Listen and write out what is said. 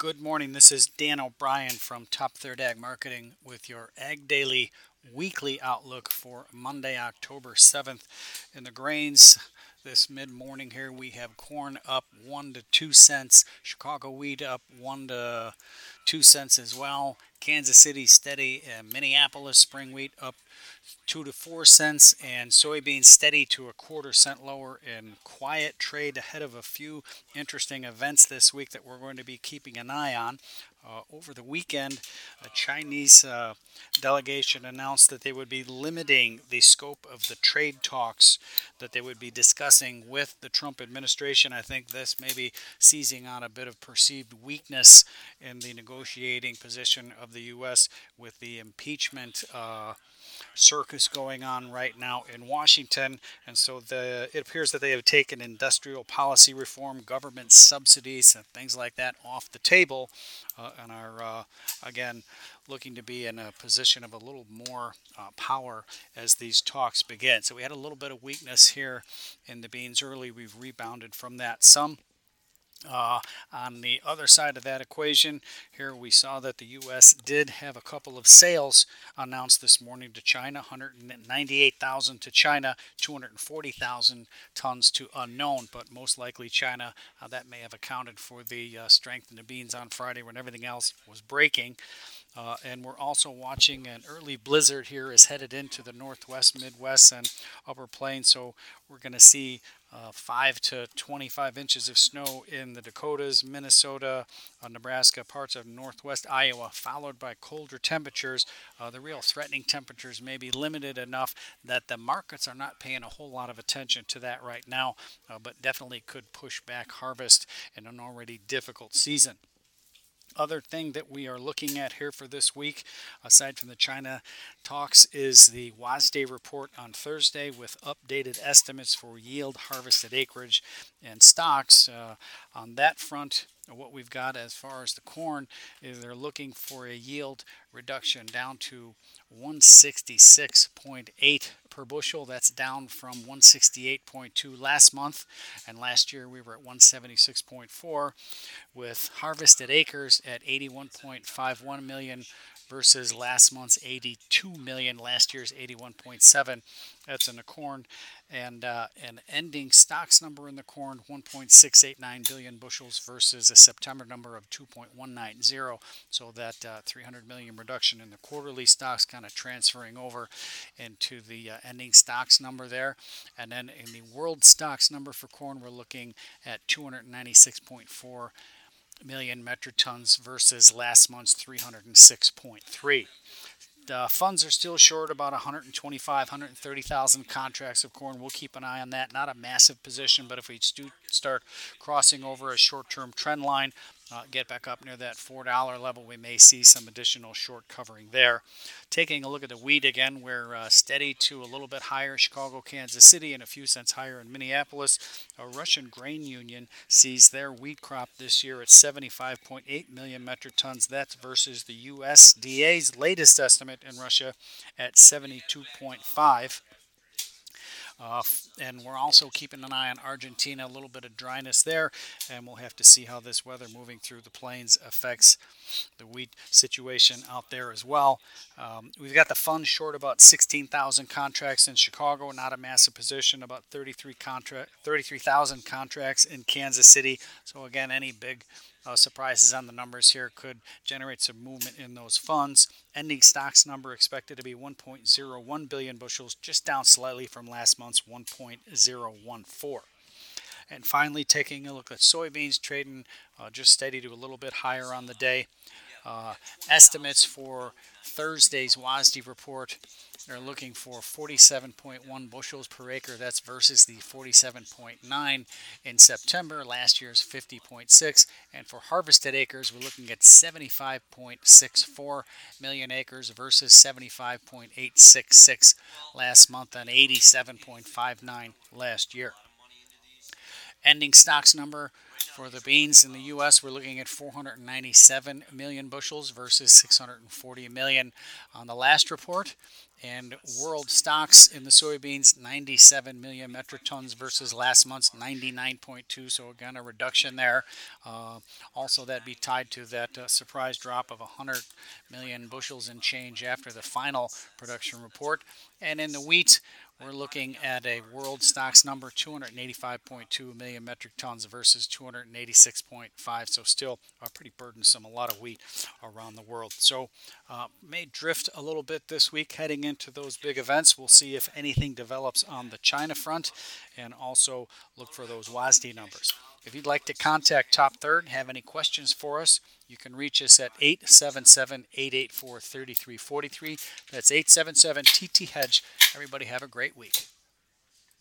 Good morning. This is Dan O'Brien from Top Third Ag Marketing with your Ag Daily weekly outlook for Monday, October 7th. In the grains, this mid morning here, we have corn up 1 to 2 cents, Chicago wheat up 1 to 2 cents as well, Kansas City steady, and Minneapolis spring wheat up 2 to 4 cents, and soybeans steady to a quarter cent lower in quiet trade ahead of a few interesting events this week that we're going to be keeping an eye on. Over the weekend, a Chinese delegation announced that they would be limiting the scope of the trade talks that they would be discussing with the Trump administration. I think this may be seizing on a bit of perceived weakness in the negotiating position of the U.S. with the impeachment circus going on right now in Washington, and so it appears that they have taken industrial policy reform, government subsidies, and things like that off the table, and are again looking to be in a position of a little more power as these talks begin. So we had a little bit of weakness here in the beans early. We've rebounded from that some. On the other side of that equation, here we saw that the U.S. did have a couple of sales announced this morning to China, 198,000 to China, 240,000 tons to unknown, but most likely China, that may have accounted for the strength in the beans on Friday when everything else was breaking. And we're also watching an early blizzard here is headed into the northwest, midwest, and upper plains. So we're going to see 5 to 25 inches of snow in the Dakotas, Minnesota, Nebraska, parts of northwest Iowa, followed by colder temperatures. The real threatening temperatures may be limited enough that the markets are not paying a whole lot of attention to that right now, but definitely could push back harvest in an already difficult season. Other thing that we are looking at here for this week, aside from the China talks, is the WASDE report on Thursday with updated estimates for yield, harvested acreage, and stocks. On that front, what we've got as far as the corn is they're looking for a yield reduction down to 166.8 per bushel. That's down from 168.2 last month, and last year we were at 176.4, with harvested acres at 81.51 million versus last month's 82 million, last year's 81.7. That's in the corn. And an ending stocks number in the corn, 1.689 billion bushels versus a September number of 2.190. So that 300 million reduction in the quarterly stocks kind of transferring over into the ending stocks number there. And then in the world stocks number for corn, we're looking at 296.4 million metric tons versus last month's 306.3. Funds are still short about 125, 130,000 contracts of corn. We'll keep an eye on that. Not a massive position, but if we do start crossing over a short-term trend line, get back up near that $4 level, we may see some additional short covering there. Taking a look at the wheat again, we're steady to a little bit higher, Chicago, Kansas City, and a few cents higher in Minneapolis. A Russian grain union sees their wheat crop this year at 75.8 million metric tons. That's versus the USDA's latest estimate in Russia at 72.5. And we're also keeping an eye on Argentina, a little bit of dryness there, and we'll have to see how this weather moving through the plains affects the wheat situation out there as well. We've got the funds short about 16,000 contracts in Chicago, not a massive position, about 33,000 contracts in Kansas City. So again, any big surprises on the numbers here could generate some movement in those funds. Ending stocks number expected to be 1.01 billion bushels, just down slightly from last month's 1.014. And finally, taking a look at soybeans, trading just steady to a little bit higher on the day. Estimates for Thursday's WASDE report, they're looking for 47.1 bushels per acre. That's versus the 47.9 in September, last year's 50.6. And for harvested acres, we're looking at 75.64 million acres versus 75.866 last month and 87.59 last year. Ending stocks number for the beans in the U.S., we're looking at 497 million bushels versus 640 million on the last report. And world stocks in the soybeans, 97 million metric tons versus last month's 99.2. So again, a reduction there. Also, that'd be tied to that surprise drop of 100 million bushels and change after the final production report. And in the wheat, we're looking at a world stocks number 285.2 million metric tons versus 286.5. So still pretty burdensome, a lot of wheat around the world. So may drift a little bit this week heading into those big events. We'll see if anything develops on the China front, and also look for those WASDE numbers. If you'd like to contact Top Third, have any questions for us, you can reach us at 877-884-3343. That's 877-TT-HEDGE. Everybody have a great week.